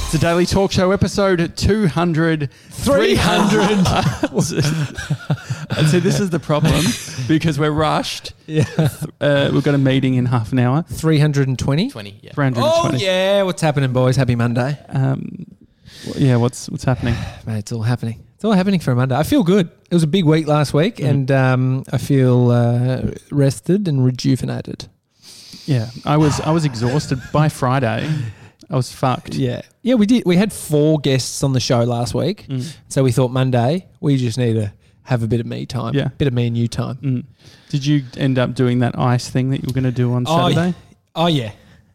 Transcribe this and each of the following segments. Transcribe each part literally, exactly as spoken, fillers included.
It's a Daily Talk Show episode two hundred. three hundred. And so this is the problem because we're rushed. Yeah. Uh, we've got a meeting in half an hour. three hundred twenty? twenty, yeah. three hundred Oh, twenty. yeah. What's happening, boys? Happy Monday. Um, yeah, what's what's happening? Mate, it's all happening. It's all happening for a Monday. I feel good. It was a big week last week, Mm. and um, I feel uh, rested and rejuvenated. Yeah, I was I was exhausted by Friday. I was fucked. Yeah. Yeah, we did. We had four guests on the show last week, Mm. so we thought Monday, we just need to have a bit of me time. Yeah. bit of me and you time. Mm. Did you end up doing that ice thing that you were going to do on Oh, Saturday? Oh, yeah.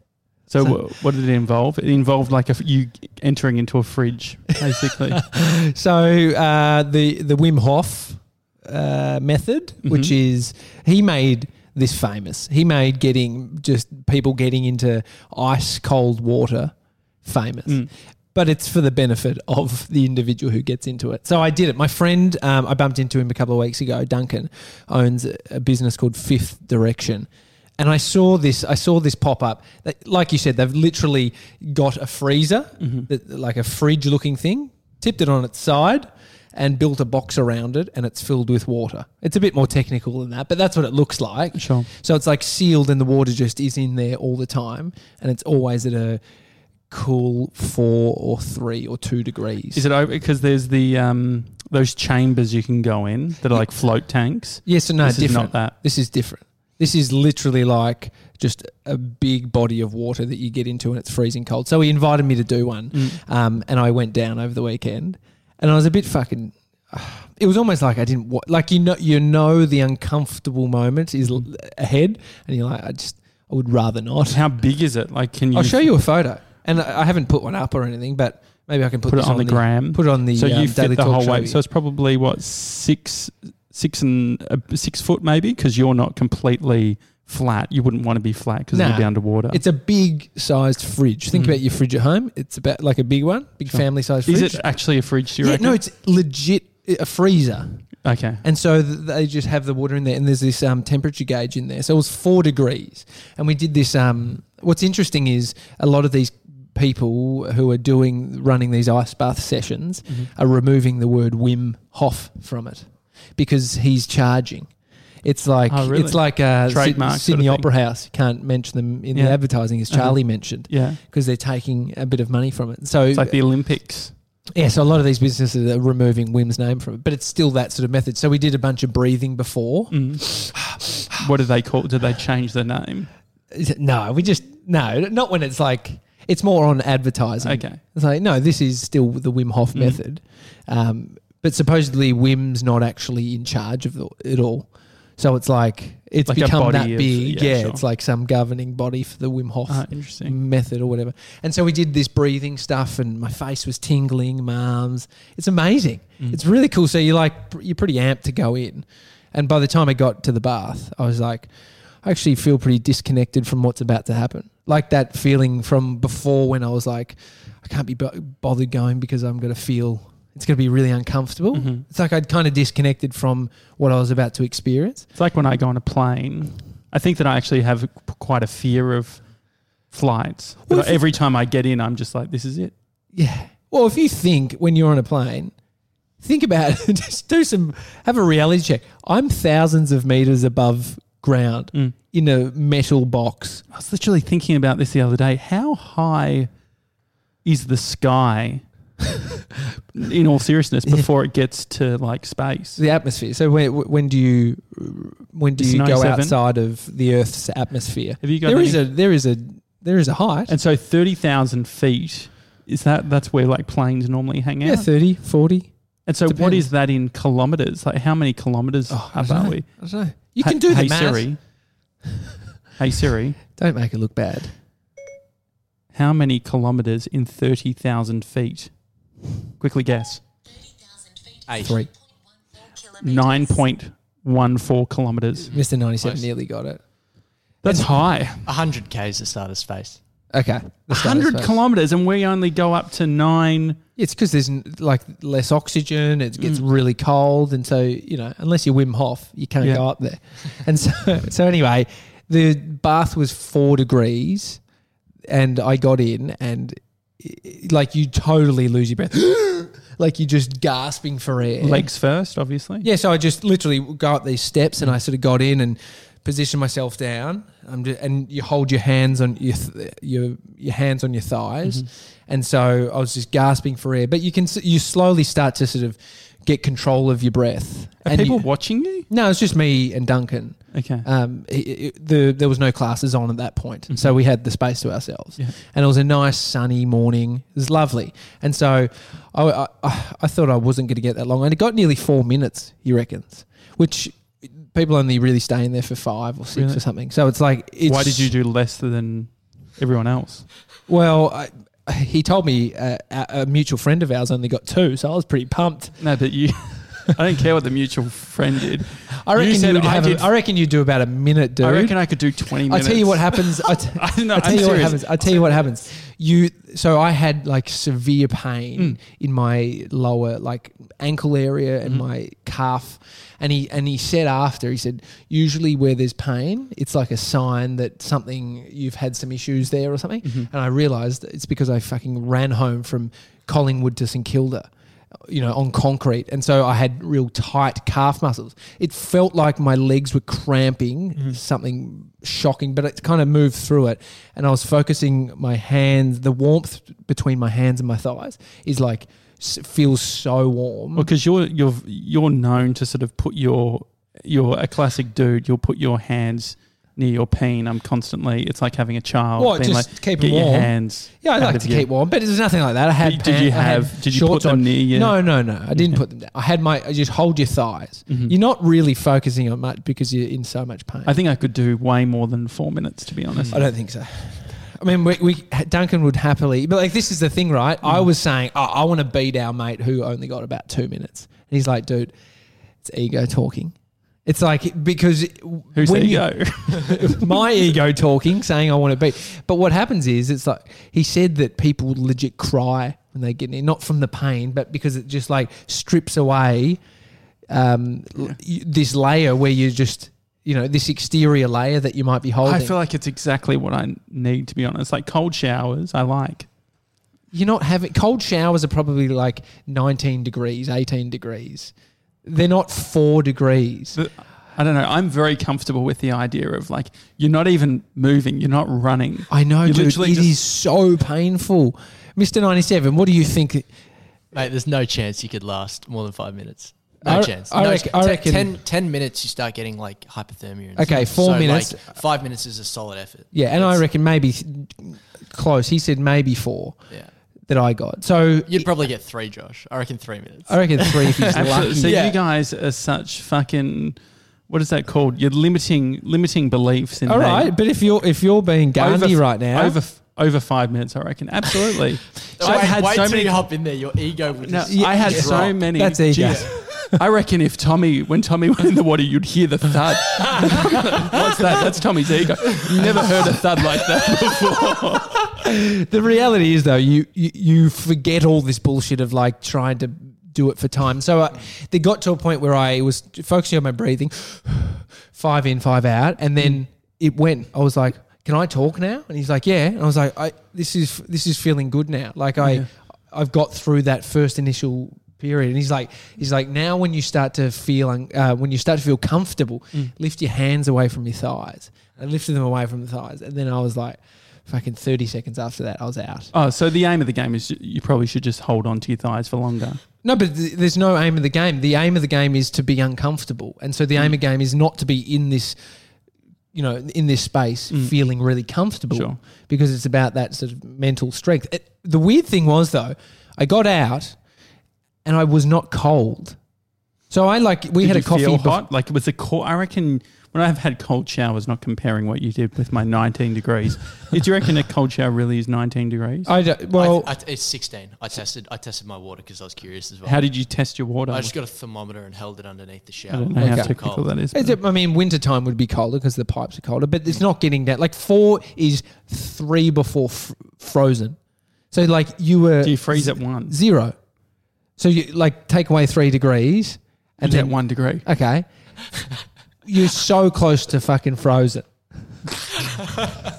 So, So- wh- what did it involve? It involved like a f- you entering into a fridge, basically. So uh, the the Wim Hof uh, method, Mhm. which is he made this famous. He made getting just people getting into ice cold water famous. Mm. But it's for the benefit of the individual who gets into it. So I did it. My friend, um, I bumped into him a couple of weeks ago. Duncan owns a business called Fifth Direction. And I saw this. I saw this pop up. That, like you said, they've literally got a freezer, Mhm. that, like a fridge-looking thing, tipped it on its side, and built a box around it, and it's filled with water. It's a bit more technical than that, but that's what it looks like. Sure. So it's like sealed, and the water just is in there all the time, and it's always at a cool four or three or two degrees. Is it over? Because there's the um, those chambers you can go in that are like float tanks. Yes or no? This is different. not that. This is different. This is literally like just a big body of water that you get into and it's freezing cold. So he invited me to do one, Mm. um, and I went down over the weekend, and I was a bit fucking. It was almost like I didn't wa- like you know you know the uncomfortable moment is l- ahead, and you're like I just I would rather not. How big is it? Like, can you? I'll show you a photo, and I I haven't put one up or anything, but maybe I can put, put it this on the gram. Put it on the so um, you Daily fit the Talk whole Show. way. So it's probably what six, six and uh, six foot maybe because you're not completely flat. You wouldn't want to be flat because Nah. you'd be underwater. It's a big sized fridge. Think Mm. about your fridge at home. It's about like a big one, big Sure. family sized fridge. Is it actually a fridge? Do you Yeah, reckon? no, it's legit a freezer. Okay. And so th- they just have the water in there, and there's this um, temperature gauge in there. So it was four degrees. And we did this. Um, what's interesting is a lot of these people who are doing, running these ice bath sessions Mhm. are removing the word Wim Hof from it because he's charging. It's like Oh, really? it's like uh, Syd- Trademark sort of Sydney thing. Opera House. You can't mention them in Yeah. the advertising, as Uh-huh. Charlie mentioned, Yeah. because they're taking a bit of money from it. So It's like the Olympics. yeah, so a lot of these businesses are removing Wim's name from it, but it's still that sort of method. So we did a bunch of breathing before. Mm. What do they call? Did they change the name? No, we just no, not when it's like it's more on advertising. Okay. It's like no, this is still the Wim Hof Mm. method, um, but supposedly Wim's not actually in charge of the, it all. So it's like it's Like a become body that of- big. yeah, Yeah, sure. it's like some governing body for the Wim Hof Ah, interesting. method or whatever. And so we did this breathing stuff, and my face was tingling, my arms. It's amazing. Mm. It's really cool. So you're like pr- you're pretty amped to go in, and by the time I got to the bath, I was like, I actually feel pretty disconnected from what's about to happen. Like that feeling from before when I was like, I can't be bo- bothered going because I'm going to feel it's going to be really uncomfortable. Mhm. It's like I'd kind of disconnected from what I was about to experience. It's like when I go on a plane. I think that I actually have quite a fear of flights. But Well, if- every time I get in, I'm just like, this is it. Yeah. Well, if you think when you're on a plane, think about it. Just do some, have a reality check. I'm thousands of meters above ground Mm. in a metal box. I was literally thinking about this the other day. How high is the sky, in all seriousness, Yeah. before it gets to like space? The atmosphere. So when, when do you when do It's you go ninety-seven. outside of the Earth's atmosphere? Have you got There any- is a there is a there is a height. And so thirty thousand feet, is that, that's where like planes normally hang out? Yeah, thirty, forty. And so what depends. is that in kilometres? Like how many kilometres Oh, I up don't are know. we? I don't know. You Hey- can do the hey math. Siri. Hey Siri, Don't make it look bad. how many kilometres in thirty thousand feet? Quickly guess. Eight. Three. nine point one four kilometres. Mister ninety-seven Close. nearly got it. That's high. one hundred K's the start of space. Okay. The one start hundred is fast. kilometres and we only go up to nine. It's because there's n- like less oxygen. It gets Mm. really cold, and so you know, unless you're Wim Hof, you can't Yeah. go up there. And so, so anyway, the bath was four degrees, and I got in, and like you totally lose your breath. Like you're just gasping for air. Legs first, obviously. Yeah, so I just literally go up these steps and I sort of got in and positioned myself down. Um, and you hold your hands on your th- your your hands on your thighs, Mm-hmm. and so I was just gasping for air. But you can you slowly start to sort of get control of your breath. Are and people you, watching you? No, it's just me and Duncan. Okay. Um, it, it, the there was no classes on at that point, Mm-hmm. so we had the space to ourselves. Yeah. And it was a nice sunny morning. It was lovely, and so I I, I thought I wasn't going to get that long, and it got nearly four minutes. He reckons, which people only really stay in there for five or six Really? or something. So it's like, it's, Why did you do less than everyone else? Well, I, he told me uh, a, a mutual friend of ours only got two, so I was pretty pumped. No, but you. I don't care what the mutual friend did. I reckon you, said would I have. did- A, I reckon you do about a minute, dude. I reckon I could do twenty I minutes. tell you what happens. I, t- I don't know. I tell I'm you what serious. happens. I tell you what happens. You so I had like severe pain Mm. in my lower like ankle area and Mhm. my calf, and he and he said after he said usually where there's pain, it's like a sign that something you've had some issues there or something. Mhm. And I realised it's because I fucking ran home from Collingwood to St Kilda, you know, on concrete. And so I had real tight calf muscles. It felt like my legs were cramping, Mhm. something shocking, but it kind of moved through it. And I was focusing my hands, the warmth between my hands and my thighs is like, s- feels so warm. Well, because you're you're you're known to sort of put your you're a classic dude. You'll put your hands near your peen. I'm constantly. It's like having a child. Well, being just like, keep get them your warm. hands. Yeah, I out like of to your- keep warm, but there's nothing like that. I had. Did, did pant- you I had have? Did you shorts put them on. near you? No, no, no. I didn't Okay. put them down. I had my. I just hold your thighs. Mhm. You're not really focusing on much because you're in so much pain. I think I could do way more than four minutes, to be honest. I don't think so. I mean, we, we Duncan would happily, but like this is the thing, right? I was saying, oh, I want to beat our mate who only got about two minutes, and he's like, dude, it's ego talking. It's like because Who's when ego? you, my ego talking, saying I want to beat. But what happens is, it's like he said that people legit cry when they get in, not from the pain, but because it just like strips away um, l- y- this layer where you just. You know, this exterior layer that you might be holding. I feel like it's exactly what I need, to be honest. Like cold showers, I like. You're not having cold showers are probably like nineteen degrees, eighteen degrees. They're not four degrees. But I don't know. I'm very comfortable with the idea of like you're not even moving, you're not running. I know, You dude. It literally is just- so painful. Mister ninety-seven, what do you think? Mate, there's no chance you could last more than five minutes. No I- chance. I no reckon- ch- I ten- reckon- ten, ten minutes you start getting like hypothermia. And Okay, stuff. four So, minutes. Like, five minutes is a solid effort. Yeah, and I It's- reckon maybe close. He said maybe four Yeah. that I got. So You'd probably get three, Josh. I reckon three minutes. I reckon three if he's Absolutely. lucky. So Yeah. you guys are such fucking. What is that called? You're limiting limiting beliefs in All me. right, but if you're if you're being Gandhi Over- right now, over f- over five minutes, I reckon. Absolutely. So I've wait, had wait so till many. you hop in there. Your ego would No, just. Yeah, I had yeah. so drop. many. That's ego. Jeez. I reckon if Tommy, when Tommy went in the water, you'd hear the thud. What's that? That's Tommy's ego. You never heard a thud like that before. the reality is though, you, you you forget all this bullshit of like trying to do it for time. So uh, they got to a point where I was focusing on my breathing, five in, five out, and then it went. I was like, "Can I talk now?" And he's like, "Yeah." And I was like, "I this is this is feeling good now. Like I Yeah. I've got through that first initial." Period. And he's like, he's like, now when you start to feel, un- uh, when you start to feel comfortable, Mm. lift your hands away from your thighs. I lifted them away from the thighs, and then I was like, fucking thirty seconds after that, I was out. Oh, so the aim of the game is you probably should just hold on to your thighs for longer. No, but th- there's no aim of the game. The aim of the game is to be uncomfortable, and so the aim of the game is not to be in this, you know, in this space Mm. feeling really comfortable, Sure. because it's about that sort of mental strength. It, the weird thing was though, I got out, and I was not cold. So I like we Did had you a coffee. feel bef- hot? Like it was a cold. I reckon when I've had cold showers, not comparing what you did with my nineteen degrees. Did you reckon a cold shower really is nineteen degrees? I don't- well, I, I, it's sixteen. I tested. I tested my water because I was curious as well. How did you test your water? I just got a thermometer and held it underneath the shower. I don't know how Okay. technical Cold. that is. Is but- it- I mean, wintertime would be colder because the pipes are colder, but it's not getting down. Like four is three before f- frozen. So like you were Do you freeze at one? zero. So you like take away three degrees And and at then one degree. okay, you're so close to fucking frozen.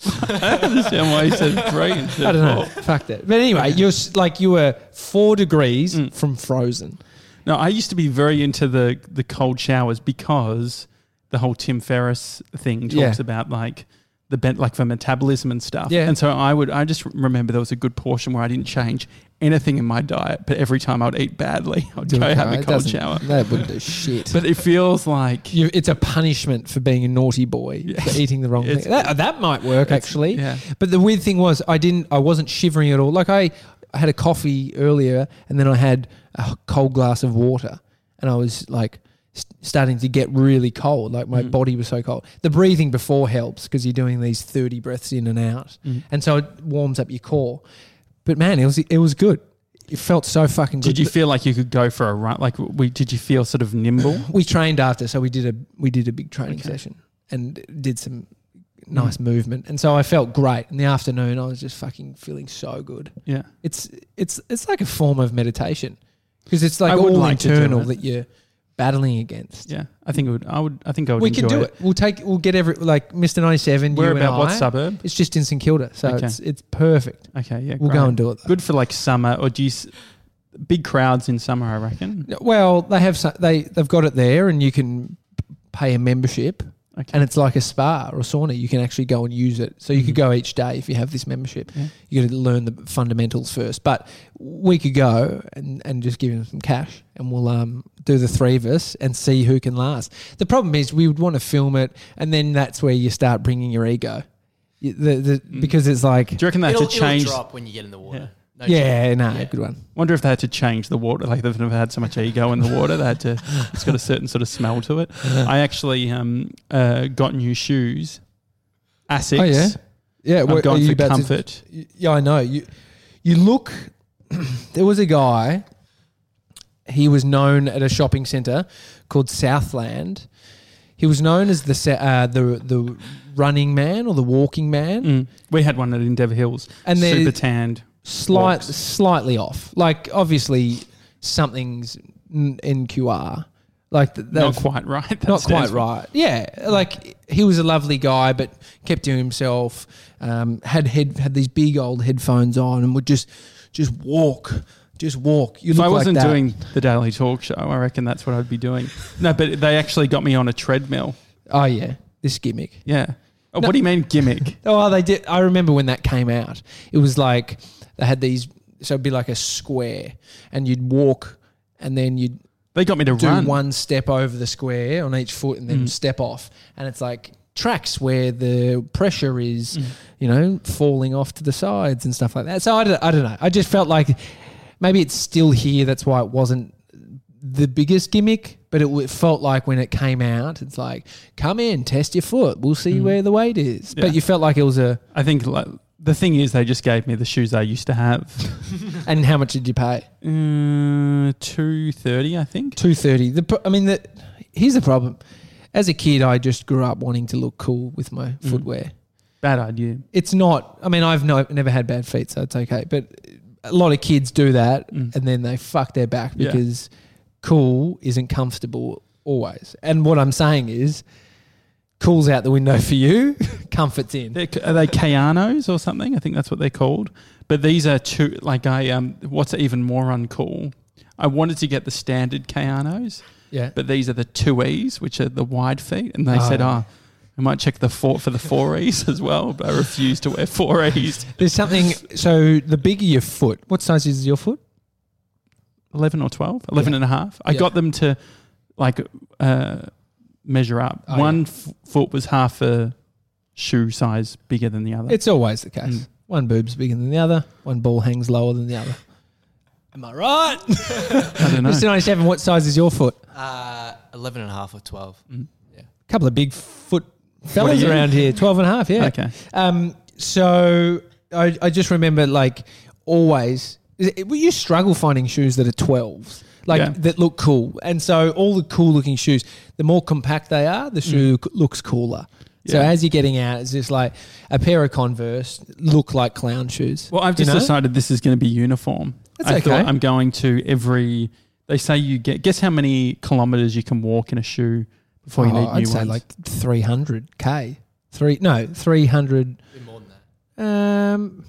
I don't understand why he said three instead I don't of know. four. Fuck that. But anyway, you're s- like you were four degrees Mm. from frozen. No, I used to be very into the the cold showers because the whole Tim Ferriss thing talks Yeah. about like the bent like for metabolism and stuff. Yeah. And so I would I just remember there was a good portion where I didn't change anything in my diet, but every time I would eat badly, I'd go have a It cold doesn't- shower. That wouldn't do shit. But it feels like You, it's a punishment for being a naughty boy Yeah. for eating the wrong It's- thing. That, that might work it's- actually. yeah. But the weird thing was, I didn't. I wasn't shivering at all. Like I, I had a coffee earlier, and then I had a cold glass of water, and I was like st- starting to get really cold. Like my Mm. body was so cold. The breathing before helps because you're doing these thirty breaths in and out, Mm. and so it warms up your core. But man, it was it was good. It felt so fucking good. Did you feel like you could go for a run? Like, we did you feel sort of nimble? We trained after, so we did a we did a big training Okay. session and did some nice movement, and so I felt great. In the afternoon, I was just fucking feeling so good. Yeah. It's it's it's like a form of meditation because it's like I would all like to do internal it. that you're battling against. Yeah. I think it would. I would. I think I would. We enjoy can do it. We'll take. We'll get every like Mister ninety-seven. Where you and about what I. suburb? It's just in St Kilda, so Okay. it's it's perfect. Okay. Yeah. We'll great. go and do it. Though. Good for like summer, or do you? s- Big crowds in summer, I reckon. Well, they have some, they they've got it there, and you can pay a membership. Okay. And it's like a spa or a sauna. You can actually go and use it. So you could Mhm. go each day if you have this membership. Yeah. You got to learn the fundamentals first. But we could go and, and just give him some cash, and we'll um, do the three of us and see who can last. The problem is we would want to film it, and then that's where you start bringing your ego. You- The, the, Mm. because it's like, Do you reckon they had It'll, to change? it'll drop when you get in the water. Yeah. No chance. yeah, no, Yeah. good one. Wonder if they had to change the water. Like they've never had so much ego in the water. They had to. It's got a certain sort of smell to it. I actually um uh got new shoes. Asics. Oh, yeah? Yeah, I'm what- are going you for about to- comfort. Yeah, I know. You you look. There was a guy. He was known at a shopping centre called Southland. He was known as the sa- uh, the the running man or the walking man, Mm. We had one at Endeavour Hills. and then Super tanned. slight walks. slightly off. Like obviously something's n- N Q R. Like th- Not they've- quite right. That not stands quite for- right. Yeah, like he was a lovely guy, but kept to himself. Um, had head had these big old headphones on, and would just just walk, just walk. You If look I wasn't like that. doing the Daily Talk Show, I reckon that's what I'd be doing. No, but they actually got me on a treadmill. Oh yeah, this gimmick. Yeah. Oh, No. what do you mean gimmick? Oh, they did. I remember when that came out. It was like they had these. So it'd be like a square, and you'd walk, and then you'd They got me to do run. one step over the square on each foot, and then Mm. step off. And it's like tracks where the pressure is, Mm. you know, falling off to the sides and stuff like that. So I don't, I don't know. I just felt like maybe it's still here. That's why it wasn't the biggest gimmick, but it w- felt like when it came out, it's like, come in, test your foot. We'll see Mm. where the weight is. Yeah. But you felt like it was a, I think like, the thing is they just gave me the shoes I used to have. and how much did you pay? Uh, two thirty, I think. two thirty. The pro- I mean, the, here's the problem. As a kid, I just grew up wanting to look cool with my Mm. footwear. Bad idea. It's not. I mean, I've no, never had bad feet, so it's okay. But a lot of kids do that, Mm. and then they fuck their back Yeah. because cool isn't comfortable always. And what I'm saying is, cool's out the window for you, comfort's in. They're, are they Kayanos or something? I think that's what they're called. But these are two. Like I um, what's even more uncool? I wanted to get the standard Kayanos, Yeah. but these are the two E's, which are the wide feet. And they Oh, said, yeah. "Oh, I might check the four for the four E's as well." But I refuse to wear four E's. There's something. So the bigger your foot, what size is your foot? eleven or twelve, eleven Yeah. and a half. I Yeah. got them to like uh, measure up. Oh, One yeah. f- foot was half a shoe size bigger than the other. It's always the case. Mm. One boob's bigger than the other. One ball hangs lower than the other. Am I right? I don't know. Mister ninety-seven, what size is your foot? Uh, eleven and a half or twelve. Mm. Couple of big foot What are fellas you? around here. twelve and a half, yeah. Okay. Um, so I, I just remember like always, it, you struggle finding shoes that are twelves, like Yeah. that look cool. And so all the cool looking shoes, the more compact they are, the shoe c- looks cooler. So Yeah. as you're getting out, it's just like a pair of Converse look like clown shoes. Well, I've You just know? decided this is going to be uniform. That's I okay. thought I'm going to every. They say you get. Guess how many kilometers you can walk in a shoe before you Oh, need I'd new say ones. like three hundred K. Three, no, three hundred. Bit more Um,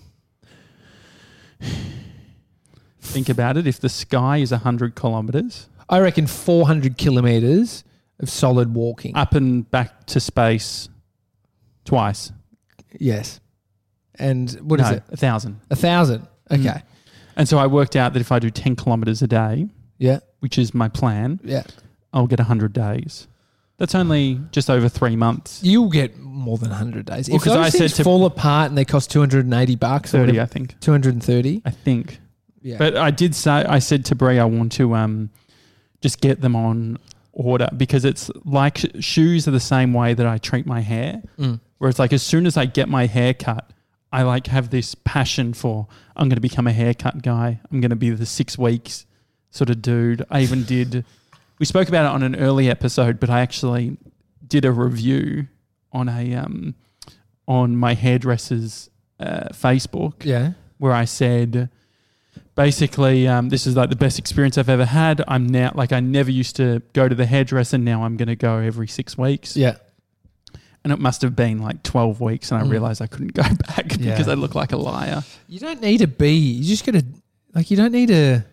Think about it. If the sky is one hundred kilometres, I reckon four hundred kilometres of solid walking. up and back to space twice. Yes. And what is no, it? a thousand. A thousand. Okay. Mm. And so I worked out that if I do ten kilometres a day, Yeah. which is my plan, Yeah. I'll get one hundred days. That's only just over three months. You'll get more than one hundred days. Well, if 'cause those I said things to- fall apart and they cost two hundred eighty bucks or thirty, whatever, I think. two hundred thirty. I think. Yeah. But I did say, I said to Brie, I want to um, just get them on order because it's like sh- shoes are the same way that I treat my hair. Mm. Where it's like as soon as I get my hair cut, I like have this passion for I'm going to become a haircut guy. I'm going to be the six weeks sort of dude. I even did, we spoke about it on an early episode, but I actually did a review on a um, on my hairdresser's uh, Facebook Yeah. where I said basically um, this is like the best experience I've ever had. I'm now like I never used to go to the hairdresser. Now I'm going to go every six weeks. Yeah. And it must have been like twelve weeks and I Mm. realised I couldn't go back Yeah. because I look like a liar. You don't need to be. You just got to, like, you don't need to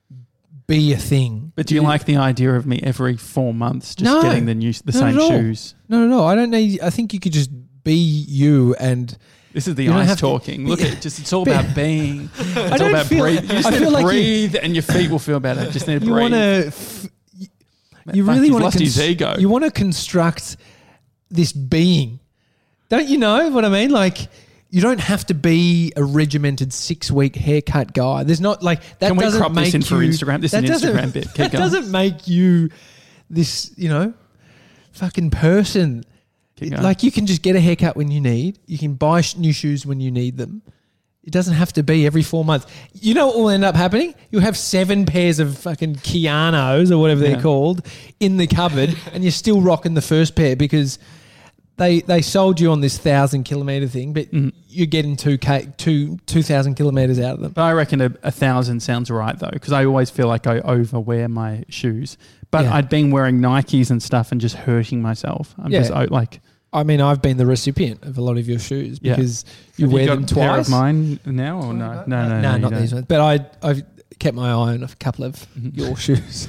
be a thing. But do you like the idea of me every four months just No. getting the new the Not same at all. shoes? No, no, no. I don't need, I think you could just be you and This is the You don't ice have to- talking. Look at it. Just it's all But- about being. It's I all don't about feel- breathe. You just I need feel to like you- breathe and your feet will feel better. Just need to you breathe. want to, f- you Fuck, really he's want lost to, his ego. you want to construct this being. Don't you know what I mean? Like, you don't have to be a regimented six week haircut guy. There's not like that. Can we doesn't crop make this in for you- Instagram? This is that an doesn't- Instagram bit. Keep That going. doesn't make you this, you know, fucking person. Keep going. Like, you can just get a haircut when you need. You can buy sh- new shoes when you need them. It doesn't have to be every four months. You know what will end up happening? You'll have seven pairs of fucking Keanos or whatever Yeah. they're called in the cupboard, and you're still rocking the first pair because they they sold you on this thousand kilometer thing, but Mhm. you're getting two k two two thousand kilometers out of them. But I reckon a, a thousand sounds right though, because I always feel like I overwear my shoes. But Yeah. I'd been wearing Nikes and stuff and just hurting myself. I'm Yeah. just I, like, I mean, I've been the recipient of a lot of your shoes Yeah. because you have wear you got them a pair twice. of mine now or no? No, no, no, no, you not don't. these ones. But I I've kept my eye on a couple of Mhm. your shoes.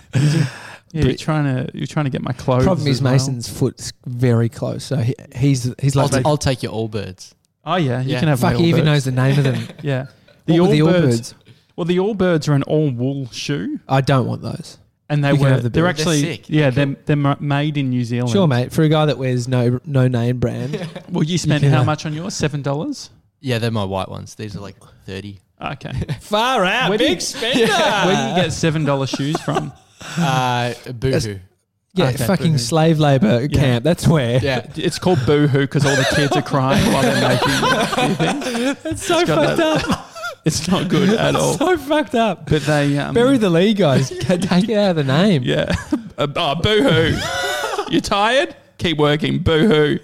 Yeah, you're trying to you're trying to get my clothes. Problem is, as well. Mason's foot's very close, so he, he's he's I'll, like t- the, I'll take your Allbirds. Oh yeah, you Yeah. can have fuck. my He even Allbirds. knows the name of them. Yeah, The, what were the Allbirds- Allbirds? Well, the Allbirds are an all wool shoe, I don't want those. and they You can were have the they're birds. actually They're sick. yeah They're they're they're ma- made in New Zealand. Sure, mate. For a guy that wears no no name brand, Well, you spent can how have- much on yours? Seven dollars. Yeah, they're my white ones. These are like thirty. Okay. far out, Where do you- big spender. Where do you get seven dollar shoes from? Uh, Boohoo. Yeah, Okay, fucking boo-hoo. slave labor camp. That's where. Yeah. It's called Boohoo because all the kids are crying while they're making things. It's so It's got fucked that- up. It's not good at all. So fucked up. But they um, Bury the lead, guys. Take it out of the name. yeah. Uh, oh, Boohoo! You tired? Keep working. Boohoo!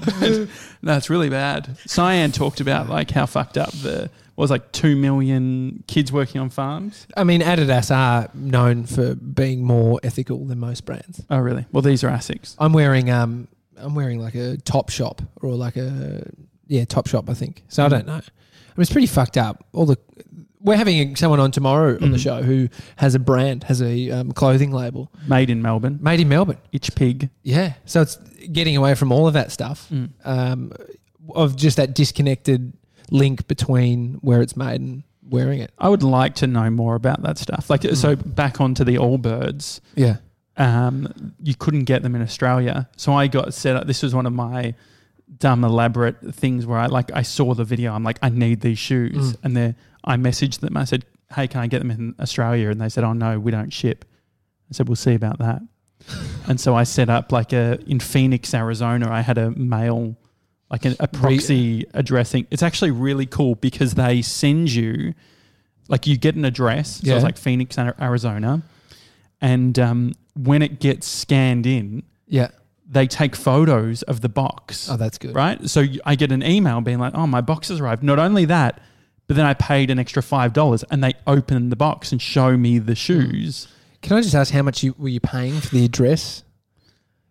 No, it's really bad. Cyan talked about like how fucked up the what was like two million kids working on farms. I mean, Adidas are known for being more ethical than most brands. Oh, really? Well, these are Asics. I'm wearing um, I'm wearing like a Top Shop or like a yeah Top Shop, I think. So I don't know. I mean, it's pretty fucked up. All the we're having someone on tomorrow on the Mm. show who has a brand, has a um, clothing label Made in Melbourne. made in Melbourne. Itch Pig. Yeah, so it's getting away from all of that stuff Mm. um, of just that disconnected link between where it's made and wearing it. I would like to know more about that stuff. Like, Mm. so back onto the Allbirds. Yeah, Um, you couldn't get them in Australia, so I got set up. This was one of my dumb elaborate things where I like I saw the video. I'm like, I need these shoes, Mm. and then I messaged them. I said, hey, can I get them in Australia? And they said, oh no, we don't ship. I said, we'll see about that. And so I set up like a in Phoenix, Arizona. I had a mail, like a, a proxy addressing. It's actually really cool because they send you, like you get an address. So Yeah. it's like Phoenix, Arizona, and um, when it gets scanned in, yeah. they take photos of the box. Oh, that's good. Right? So y- I get an email being like, oh, my box has arrived. Not only that, but then I paid an extra five dollars and they open the box and show me the shoes. Can I just ask how much you were you paying for the address?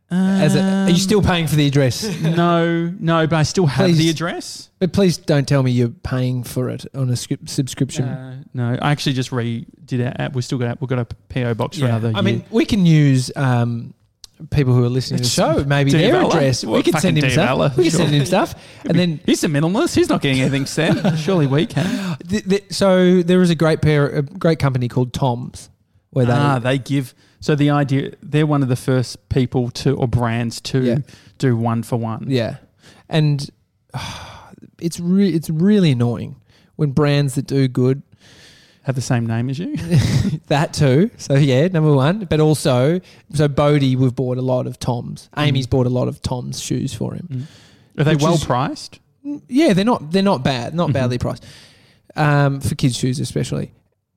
As a, are you still paying for the address? No, no, but I still have Please. the address. But please don't tell me you're paying for it on a scrip- subscription. Uh, no, I actually just redid our app. We still got we've got a P O box for another I year. mean, we can use um, people who are listening to the It's show, maybe Dave their Alla. address. Well, we can send him fucking Dave stuff. Alla, we can sure. send him stuff, and then he's a minimalist. He's not getting anything sent. Surely we can. th- th- so there is a great pair, a great company called Tom's, where they ah, they give. So the idea, they're one of the first people to or brands to Yeah. do one for one. yeah, and uh, it's re- it's really annoying when brands that do good Have the same name as you. that too. So yeah, number one, but also so Bodie, we've bought a lot of Tom's. Amy's bought a lot of Tom's shoes for him. Mm. Are they Which well is- priced? Yeah, they're not they're not bad, not Mhm. badly priced, um, for kids' shoes especially.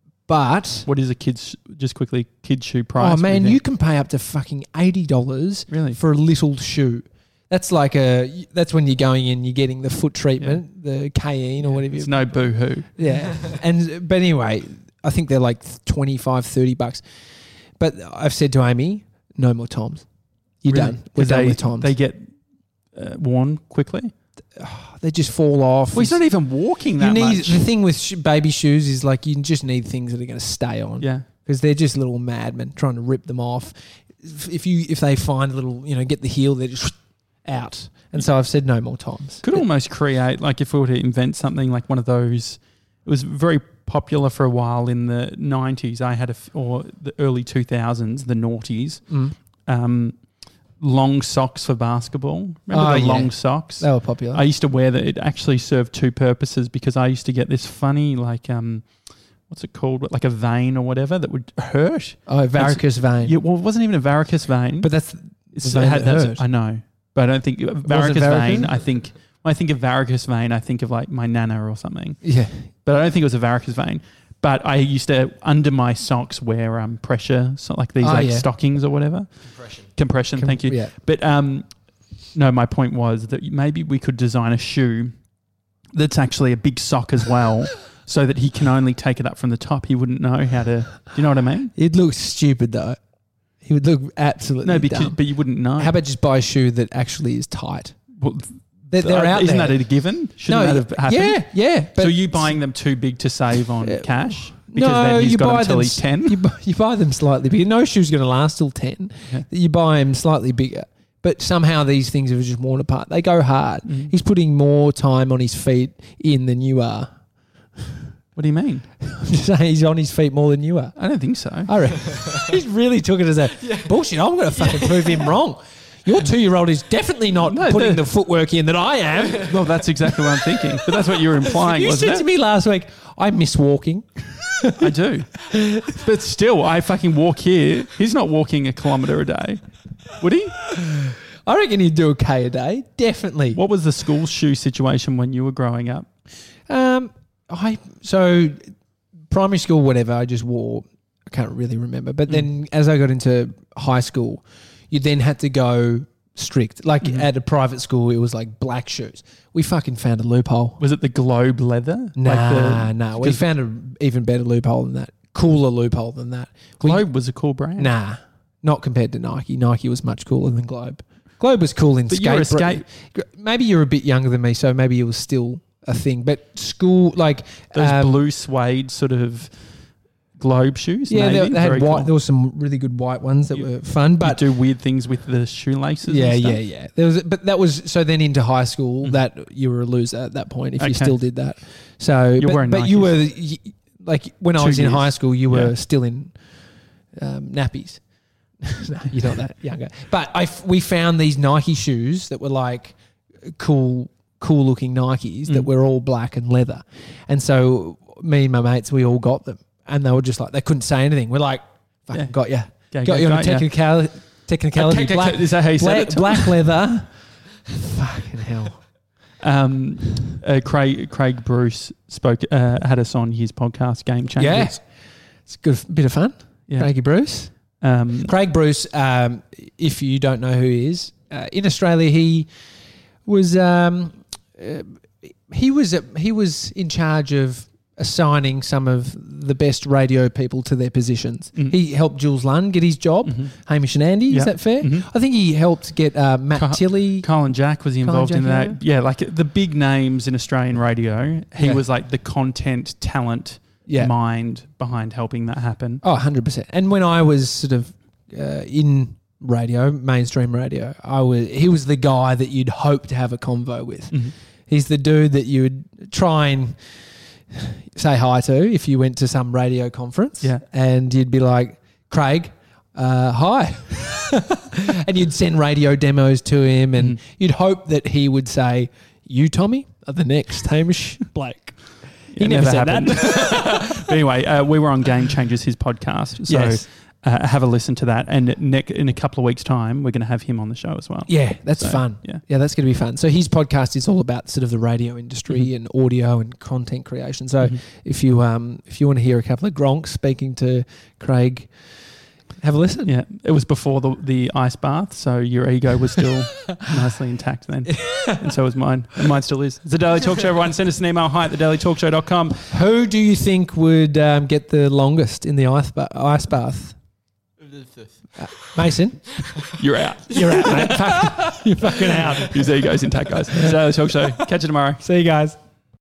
But What is a kid's, just quickly, kid's shoe price? oh man, What do you think? can pay up to fucking eighty dollars Really? for a little shoe. That's like a that's when you're going in, you're getting the foot treatment, the Cayenne or whatever. It's You, no boo-hoo. yeah, and but anyway, I think they're like twenty-five, thirty bucks. But I've said to Amy, no more Toms. You're Really? done. We're 'Cause done they, with Toms. They get uh, worn quickly. They just fall off. Well, he's not even walking you that need much. the thing with sh- baby shoes is like you just need things that are going to stay on. Yeah. Because they're just little madmen trying to rip them off. If if you if they find a little, you know, get the heel, they're just out. And so I've said no more Toms. Could almost create, like if we were to invent something like one of those, it was very popular for a while in the nineties. I had a, f- or the early two thousands, the noughties, Mm. um, long socks for basketball. Remember Oh, the yeah. long socks? They were popular. I used to wear that. It actually served two purposes because I used to get this funny, like, um, what's it called? Like a vein or whatever that would hurt. oh, varicose vein. Yeah, well, it wasn't even a varicose vein. But that's It's, the it vein had that that- hurt. I know, but I don't think varicose varicose? vein. I think when I think of varicose vein, I think of like my nana or something. yeah. But I don't think it was a varicose vein. But I used to under my socks wear um, pressure, so like these Oh, like yeah. stockings or whatever. Compression. Compression. Com- thank you. Yeah. But um, no, my point was that maybe we could design a shoe that's actually a big sock as well, so that he can only take it up from the top. He wouldn't know how to. Do you know what I mean? It'd look stupid though. He would look absolutely No, because dumb. but you wouldn't know. How about just buy a shoe that actually is tight? Well, They're, they're uh, out isn't there. that a given? Shouldn't that have happened? Yeah, yeah. So you buying them too big to save on Uh, cash? Because no, then he's you got buy until them. he's ten. You buy, you buy them slightly bigger. No shoe's going to last till ten. Yeah. You buy them slightly bigger. But somehow these things have just worn apart. They go hard. Mm. He's putting more time on his feet in than you are. What do you mean? I'm just saying he's on his feet more than you are. I don't think so. I reckon. He really took it as a bullshit. I'm going to fucking prove him wrong. Your two-year-old is definitely not No, putting the- the footwork in that I am. Well, that's exactly what I'm thinking. But that's what you're implying, You wasn't said it? to me last week, I miss walking. I do. But still, I fucking walk here. He's not walking a kilometre a day. Would he? I reckon he'd do a K a day. Definitely. What was the school shoe situation when you were growing up? Um, I so primary school, whatever. I just wore. I can't really remember. But then, as I got into high school, you then had to go strict. Like Mhm. at a private school, it was like black shoes. We fucking found a loophole. Was it the Globe leather? Nah, Like nah. We because found an even better loophole than that. Cooler loophole than that. the We- Globe was a cool brand. Nah, not compared to Nike. Nike was much cooler than Globe. Globe was cool in But skate. you're a skate. Maybe you're a bit younger than me, so maybe it was still a thing. But school, like Those um, blue suede sort of Globe shoes. yeah, they, navy, they had very white. cool. There was some really good white ones that You- were fun. But you do weird things with the shoelaces. yeah, and stuff. yeah, yeah. There was, but that was so. Then into high school, Mhm. that you were a loser at that point if you Okay. still did that. So, You're but, wearing but you were Nikes. y- like when I Two was in years. high school, you were Yeah. still in um, nappies. No, you're not that younger. But I f- we found these Nike shoes that were like cool, cool looking Nikes that Mm. were all black and leather. And so me and my mates, we all got them, and they were just like they couldn't say anything. We're like, "Fucking Yeah. got you, Yeah, got you on a got ya. technical technicality." Okay, black, is that how you said black, it? Tom? black leather. Fucking hell. Um, uh, Craig Craig Bruce spoke uh, had us on his podcast, Game Changers. Yeah, it's a good bit of fun. Yeah. Craigie Bruce. Um, Craig Bruce, um, if you don't know who he is, uh, in Australia he was um, uh, he was a, he was in charge of assigning some of the best radio people to their positions. Mm. He helped Jules Lund get his job, Mhm. Hamish and Andy, Yeah. is that fair? Mhm. I think he helped get uh, Matt Carl- Tilley. Carl and Jack was he Carl and involved in Jack, that? Yeah, like the big names in Australian radio. He Yeah. was like the content talent Yeah. mind behind helping that happen. Oh, one hundred percent. And when I was sort of uh, in radio, mainstream radio, I was he was the guy that you'd hope to have a convo with. Mhm. He's the dude that you would try and say hi to if you went to some radio conference. Yeah. And you'd be like, Craig, uh, hi. And you'd send radio demos to him and Mhm. you'd hope that he would say, you, Tommy, are the next Hamish Blake. He It never, said happened. that. But anyway, uh, we were on Game Changers, his podcast. So Yes. uh, have a listen to that. And ne- in a couple of weeks' time, we're going to have him on the show as well. Yeah, that's So, fun. Yeah. Yeah, that's going to be fun. So his podcast is all about sort of the radio industry Mhm. and audio and content creation. So Mhm. if you um if you want to hear a couple of gronks speaking to Craig, have a listen. Yeah, it was before the the ice bath, so your ego was still nicely intact then, and so was mine, and mine still is. It's the Daily Talk Show. Everyone, send us an email, hi at the daily talk show dot com. Who do you think would um, get the longest in the ice, ba- ice bath? Uh, Mason, You're out. you're out, mate. Fuck, you're fucking out. His ego's intact, guys. It's the Daily Talk Show. Catch you tomorrow. See you guys.